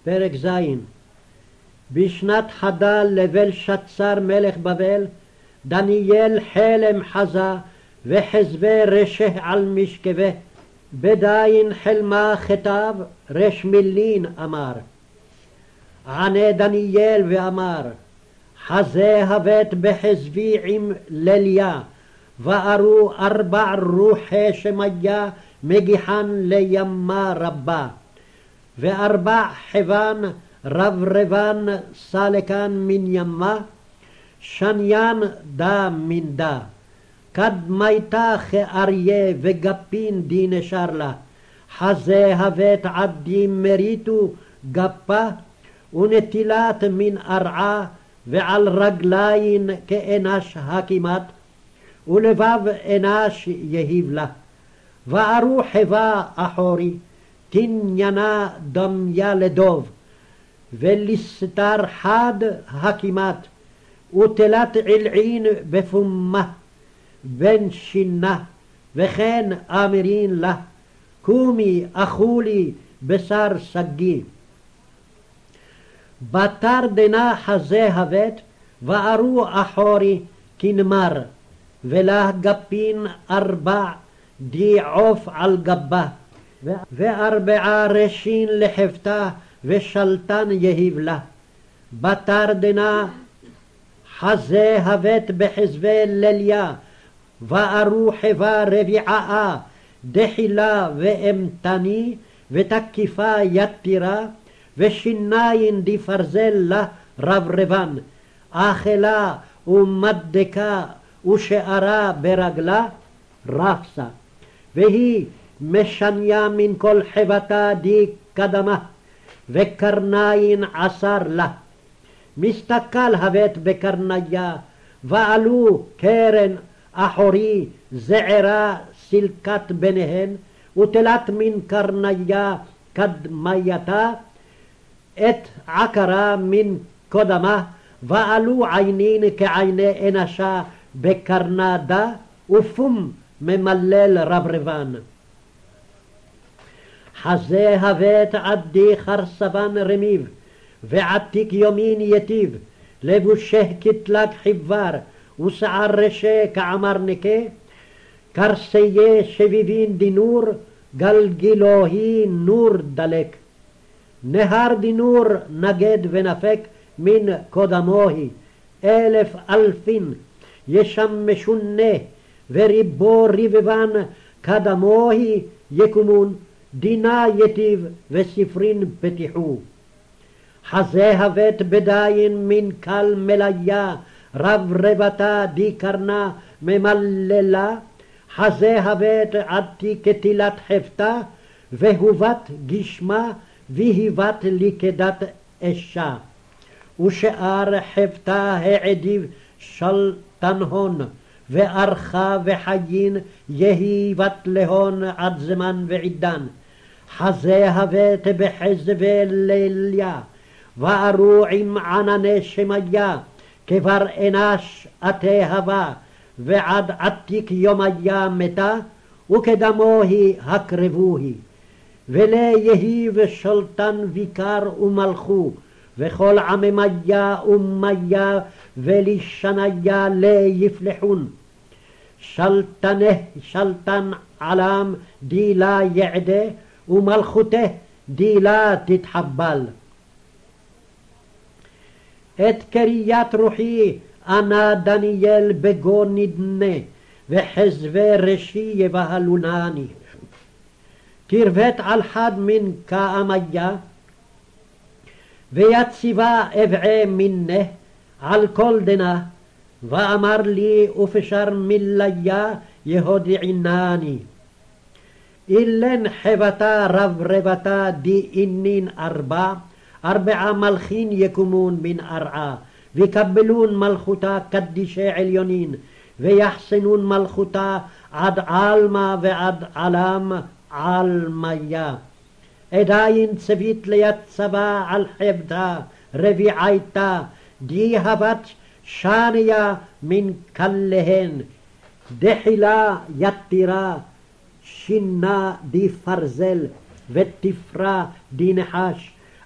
פרק ז'. בשנת חדל לבלשצר מלך בבל, דניאל חלם חזה וחזווה רשע על משכבה. בדין חלמה כתב רש מילין אמר. ענה דניאל ואמר, חזה הבט בחזבי עם לליה, וארו 4 רוחי שמיה מגיחן לימה רבה, ו4 חבן רברבן סלקן מן ימה, שניין דה מן דה. קדמייתה כאריה וגפין די נשר לה, חזה הבט עדי מריתו גפה, ונטילת מן ארעה, ועל רגליים כאנש הקימת, ולבב אנש יהיב לה. וארו חבה אחורי, תניינה דמיה לדוב, ולסתר חד הקימת, ותלת עילעין בפומה, בן שינה, וכן אמירין לה, קומי אכולי בשר סגי. בתר דנה חזה הבט, וארו אחורי כנמר, ולה גפין 4 די עוף על גבה, ו4 רשין לחפתה, ושלטן יהיב לה. בתר דנה חזה הבט בחזבי לליה, וארו חבה רביעה, דחילה ואמתני, ותקיפה יתירה, ושיניים די פרזל לה רברבן, אכלה ומדקה ושארה ברגלה רפסה, והיא משניה מן כל חבתה די קדמה, וקרניים 10 לה. מסתכל הבט בקרניה, ועלו קרן אחורי זעירה סלקת ביניהן, ותלת מן קרניה קדמייתה, את עקרה מן קודמה, ועלו עינין כעיני אנשה בקרנדה, ופום ממלל רברבן. חזה הבט עדי חרסבן רמיב, ועתיק יומין יטיב, לבושה כתלת חיוור, ושער רשה כעמר נקה, קרסיה שביבין דינור, גלגילוהי נור דלק. נהר דינור נגד ונפק מן קודמוהי, 1000 אלפין ישמשונה, וריבו רבבן קדמוהי יקומון, דינה יטיב וספרין פתיחו. חזה הבט בדין מן קל מליה, רברבתה די קרנה ממללה, חזה הבט עדי כתילת חפתה, והובת גשמה, והיבת לכדת אשה. ושאר חפתה העדיב שלטנהון, וארכה וחיין יהיבת להון עד זמן ועידן. חזה הבט בחזבי לליה, וארו עם ענני שמיה, כבר אנש עתי הווה, ועד עתיק יומיה מתה, וכדמוהי הקרבוהי. וליהיב שלטן ויקר ומלכו, וכל עממיה ומיה ולשניה ליפלחון. שלטן עלם דילה יעדה, ומלכותה דילה תתחבל. את קריית רוחי ענה דניאל בגו נדנה, וחזבי ראשי יבהלונני. תרבט על חד מן כאמיה, ויציבה אבעי מנה על כל דנה, ואמר לי ופשר מליה יהודיענני. אילן חבתה רברבתה די אינין 4 מלכין יקומון מן ארעה, ויקבלון מלכותה קדישי עליונין, ויחסנון מלכותה עד עלמה ועד עלם עלמיה. עדיין צבית ליצבה על חבתה רביעייתה, די הבת שניה מן כליהן, דחילה יתירה, שינה די פרזל, ותפרה די נחש,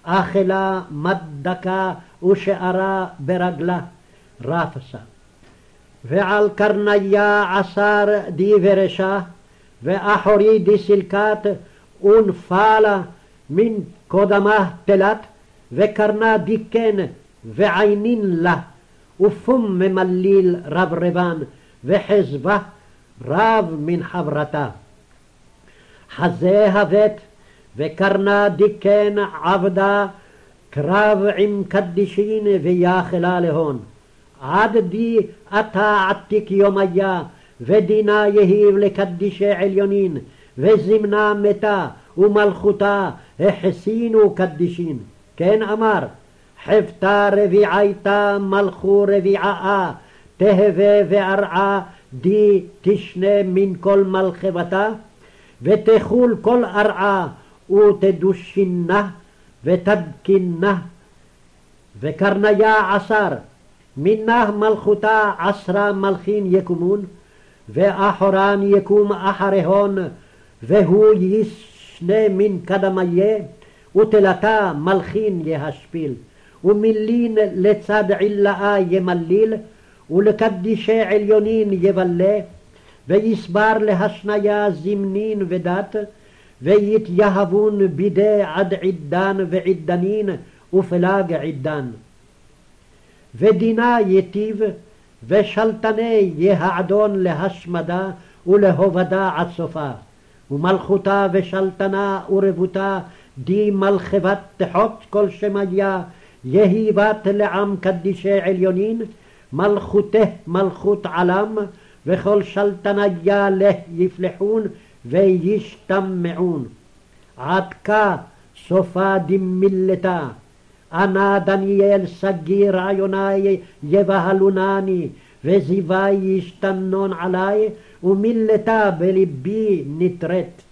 אכלה מדקה ושארה ברגלה רפסה. ועל קרניה 10 דיברשה, ואחורי דיסילקת ונפלה מן קודמה תלת, וקרנה דיקן ועינין לה, ופום ממליל רברבן, וחזבה רב מן חברתה. חזה הבט, וקרנה דיקן עבדה, קרב עם קדישין ויחלה להון. עד די אתה עתיק יומיה, ודינה יהיב לקדישי עליונין, וזמנה מתה, ומלכותה החסינו קדישין. כן אמר, חפתה רביעייתה מלכו רביעה, תהווה וארעה די תשנה מן כל מלכבתה, ותחול כל ארעה ותדושינה ותדקינה. וקרניה 10 מנה מלכותה 10 מלכין יקומון, ואחורן יקום אחריהון, והוא ישנה מן קדמיה, ותלתה מלכין יהשפיל, ומילין לצד עילאה ימליל, ולקדישי עליונין יבלה, ויסבר להשניה זמנין ודת, ויתייהבון בידי עד עידן ועידנין ופלג עידן. ודינה יטיב, ושלטני יהעדון להשמדה ולהובדה עד סופה, ומלכותה ושלטנה ורבותה די מלכבת תחות כל שמיה, יהי בת לעם קדישי עליונין, מלכותה מלכות עלם, וכל שלטניה לה יפלחון וישתמעון. עד כה סופה דמילתה, אנא דניאל סגי רעיוני יבהלונני, וזיווי ישתנון עלי, ומילתה בלבי נטרט.